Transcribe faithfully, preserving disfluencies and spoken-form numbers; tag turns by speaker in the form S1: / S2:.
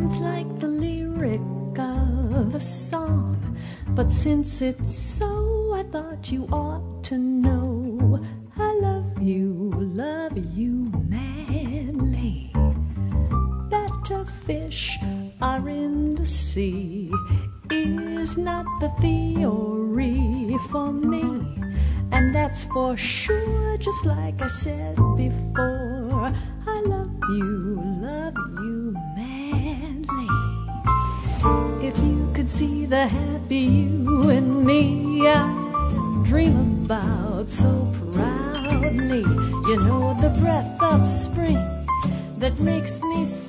S1: sounds like the lyric of a song, but since it's so, I thought you ought to know. I love you, love you madly. Better fish are in the sea is not the theory for me, and that's for sure. Just like I said before, I love you, love you madly. If you could see the happy you and me I dream about so proudly, you know, the breath of spring that makes me